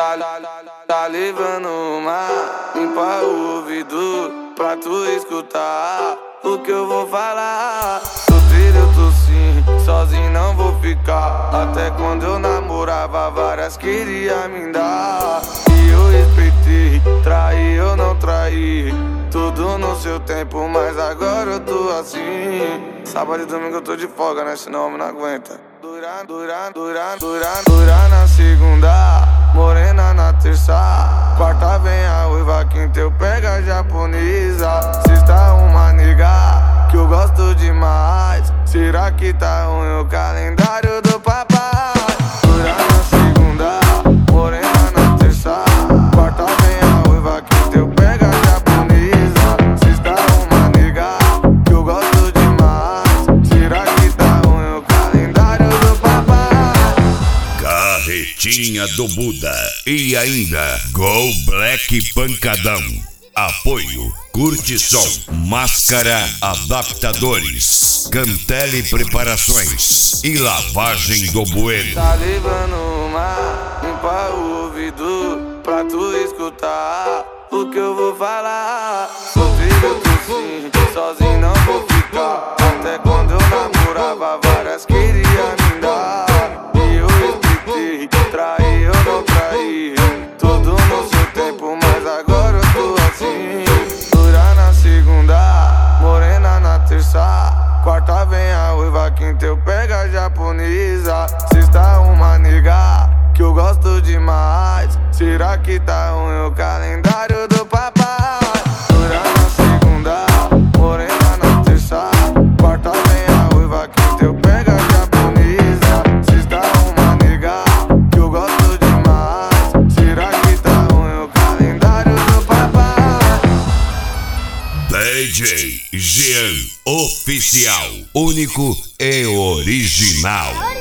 Tá levando uma, limpa o ouvido pra tu escutar o que eu vou falar. Solteiro eu tô sim, sozinho não vou ficar. Até quando eu namorava, várias queria me dar. E eu respeitei, traí eu não traí. Tudo no seu tempo, mas agora eu tô assim. Sábado e domingo eu tô de folga, né? Senão o homem não aguenta. Dura na segunda, morena na terça. Quarta vem a uiva, quinta eu pego a japonesa. Sexta uma nega que eu gosto demais. Será que tá ruim o calendário do papai? Dura na segunda, morena na terça. Quarta vem a uiva, quinta eu pego a japonesa. Sexta uma nega que eu gosto demais. Será que tá ruim o calendário do papai? Carretinha do Buda e ainda Go Black Pancadão. Apoio Curte Som, Máscara Adaptadores, Cantele Preparações e Lavagem do Bueno. Tá levando uma, limpa o ouvido pra tu escutar o que eu vou falar. Solteiro eu tô sim, sozinho não vou ficar. Até quando eu namorava, várias queria me dar. E eu respeitei, traí eu não traí. Tudo no seu tempo, mas agora eu tô assim. Dura na segunda, morena na terça. Quarta vem a uiva, quinta eu pego a japonesa. Sexta uma nega que eu gosto demais. Será que tá ruim o calendário do papai? Dura na segunda, morena na terça. Quarta vem a uiva, quinta eu pego a japonesa. Sexta uma nega que eu gosto demais. Será que tá ruim o calendário do papai? DJ Jean Oficial, único e original.